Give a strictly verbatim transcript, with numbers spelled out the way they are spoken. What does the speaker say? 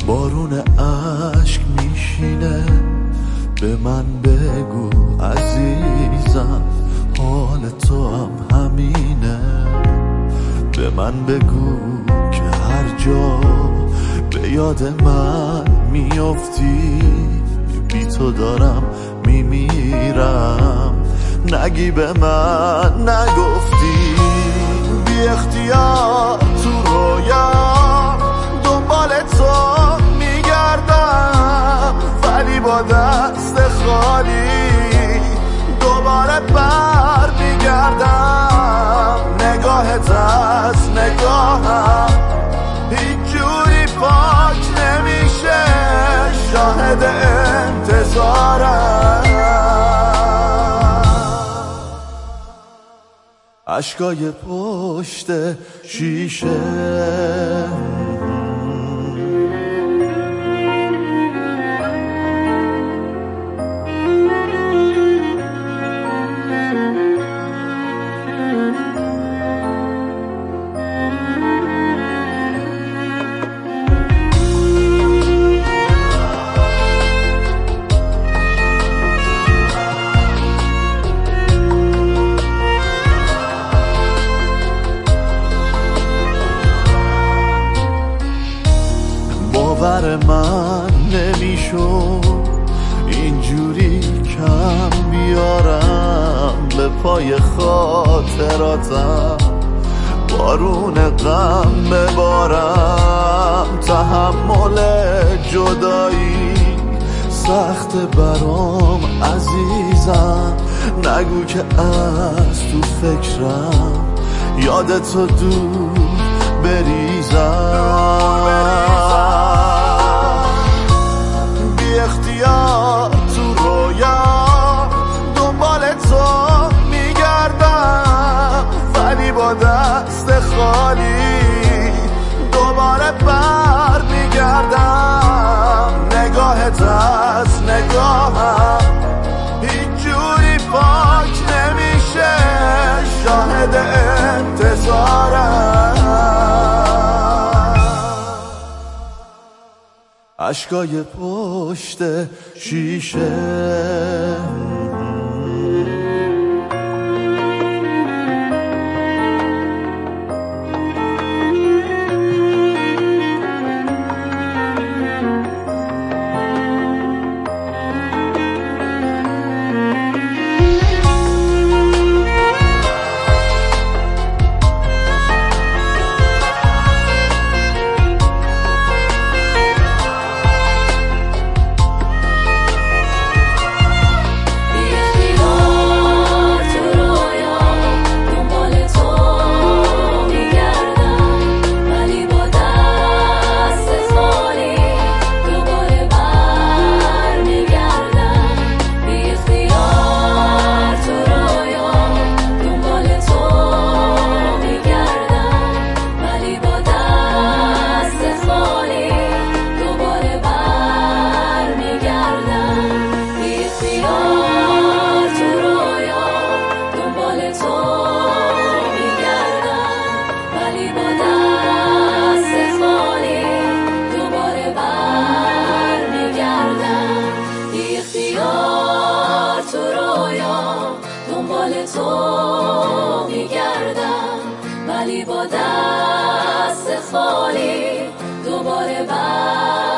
بارون عشق میشینه، به من بگو عزیزم حال تو هم همینه. به من بگو که هر جا به یاد من میافتی، بی تو دارم میمیرم. نگی به من نگفتی، بی اختیار تو رویام دنبال تو میگردم، ولی با دست خالی دوباره بر میگردم. نگاهت از نگاهم هیچ جوری پاک نمیشه، شاهد انتظارم. اشکای پشت شیشه باور من نمیشد اینجوری کم بیارم به پای خاطراتم، بارون غم ببارم. تحمل جدایی سخت برام عزیزم، نگو که از تو فکرم یادتو دور بریزم. بی اختیار تو رویام دنبال تو میگردم، ولی با دست خالی دوباره بر میگردم. نگاهت از نگاهم هیچ جوری پاک نمیشه، شاهد انتظارم. اشکای پشت شیشه تو میگردم، ولی با دست خالی دوباره بر